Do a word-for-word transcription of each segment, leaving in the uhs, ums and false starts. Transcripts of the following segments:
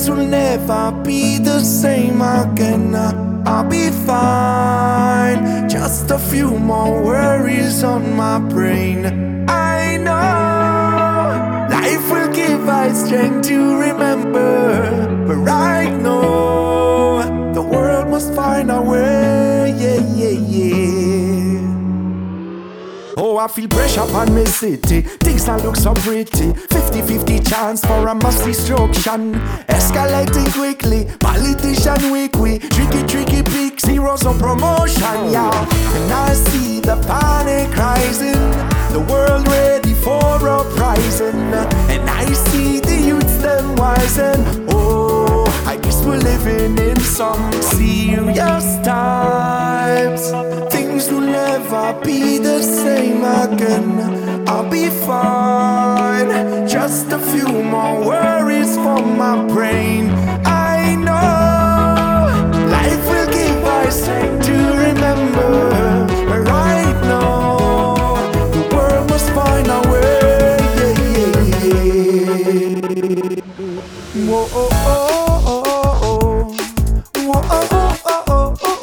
things will never be the same again. I'll be fine. Just a few more worries on my brain. I know life will give us strength to remember, but right now the world must find a way. Yeah, yeah, yeah. Oh, I feel pressure upon me city. Things don't look so pretty. Fifty-fifty chance for a mass destruction. Escalating quickly, politician weak. We tricky, tricky pick, zeros on promotion, yeah. And I see the panic rising, the world ready for uprising. And I see the youths them rising. Oh, I guess we're living in some serious times. Things will never be the same again. I'll be fine. Just a few more worries from my brain. I know life will give us strength to remember, but right now the world must find a way. Yeah, yeah, yeah. Whoa, oh, oh, oh, oh. Whoa, oh, oh, oh, oh, oh.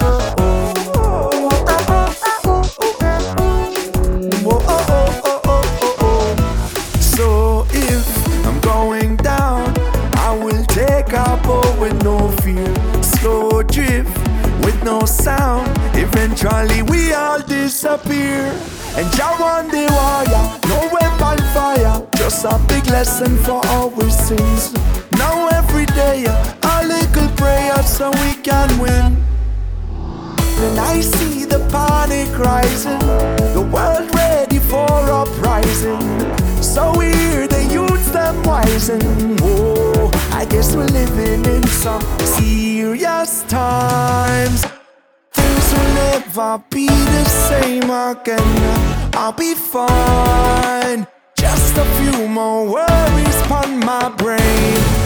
With no fear, slow drift with no sound. Eventually we all disappear. And Jah on the wire, no weapon fire. Just a big lesson for our sins. Now every day a little prayer so we can win. Then I see the panic rising, the world ready for uprising. So we hear the youths them rising. Oh, I guess we're living in some serious times. Things will never be the same again. I'll be fine. Just a few more worries upon my brain.